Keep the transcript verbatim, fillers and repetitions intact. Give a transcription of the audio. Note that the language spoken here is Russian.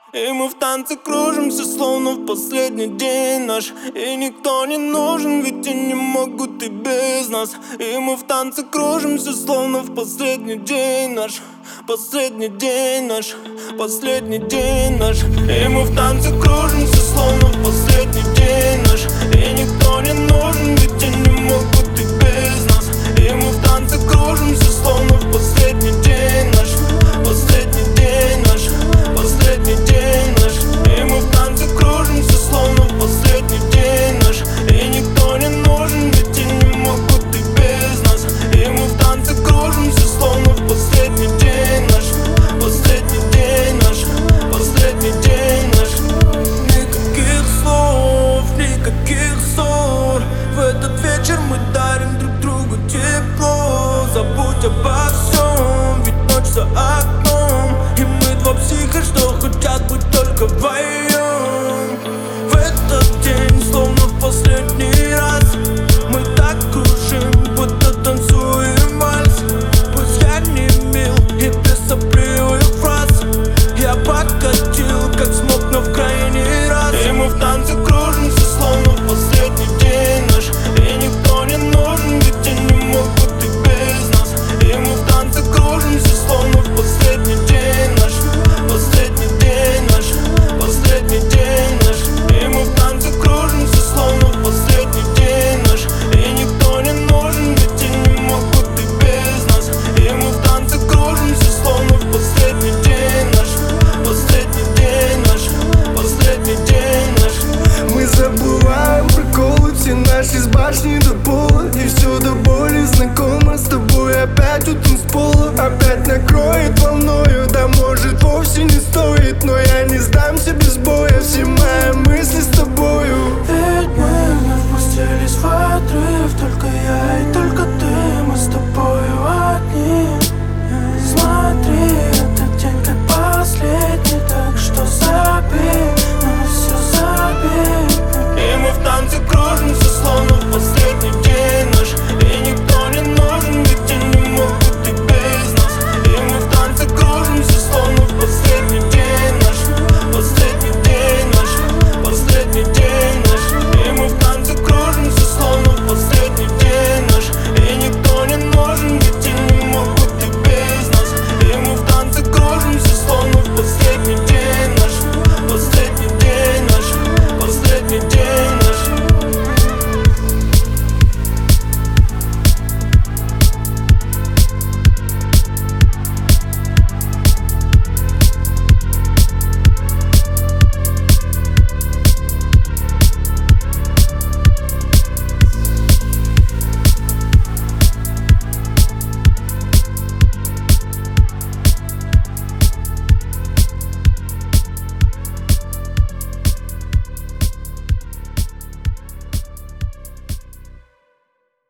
И мы в танце кружимся, словно в последний день наш. И никто не нужен, ведь я не могу, ты без нас. И мы в танце кружимся, словно в последний день наш. Последний день наш, последний день наш. И мы в танце кружимся, словно в последний день наш. И никто не нужен, ведь я не могу, ты без нас. И мы в танце кружимся, словно в последний